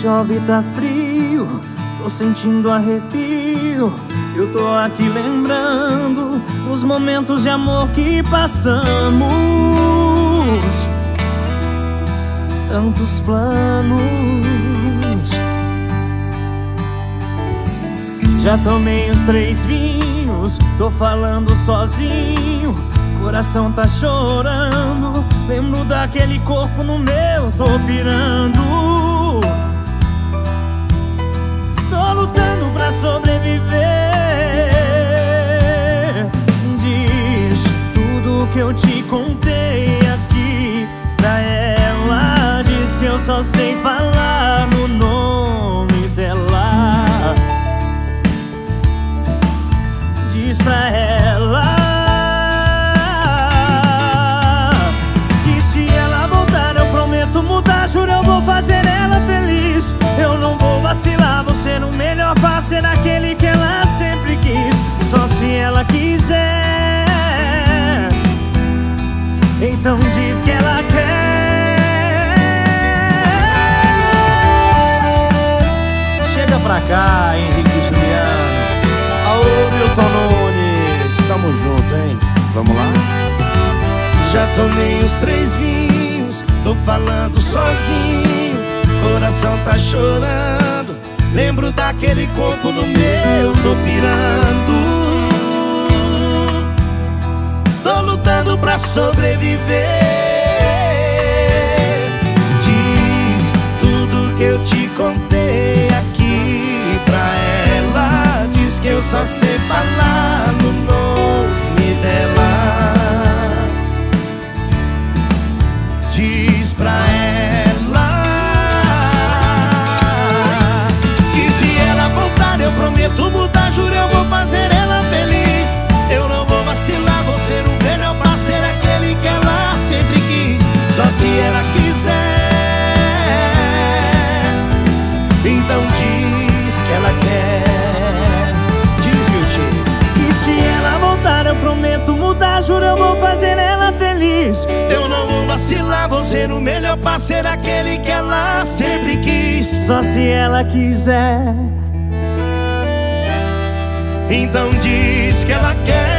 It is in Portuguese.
chove, tá frio, tô sentindo arrepio. Eu tô aqui lembrando dos momentos de amor que passamos. Tantos planos. Já tomei os 3 vinhos, tô falando sozinho, coração tá chorando. Lembro daquele corpo no meu, tô pirando. Tô lutando pra sobreviver. Diz tudo que eu te contei aqui pra ela. Diz que eu só sei falar no nome dela. Diz pra ela que se ela voltar eu prometo mudar. Juro, eu vou fazer ela feliz. Eu não vou vacilar, vou ser o melhor parceiro, aquele que ela sempre quis. Só se ela quiser. Então diz que ela quer. Chega pra cá, Henrique e Juliano. Alô, Milton Nunes, tamo junto, hein? Vamos lá? Já tomei os 3 vinhos, tô falando sozinho, coração tá chorando. Lembro daquele corpo no meu, tô pirando. Tô lutando pra sobreviver. Diz tudo que eu te contei aqui pra ela. Diz que eu só sei falar no nome dela. Diz pra ela que se ela voltar eu prometo mudar. Juro, eu vou fazer ela feliz. Eu não vou vacilar, vou ser o melhor parceiro, aquele que ela sempre quis. Só se ela quiser. Então diz que ela quer. Diz, Guilty. E se ela voltar eu prometo mudar. Juro, eu vou fazer ela feliz. Eu não vou vacilar, vou ser o melhor parceiro, aquele que ela sempre quis. Só se ela quiser. Então diz que ela quer.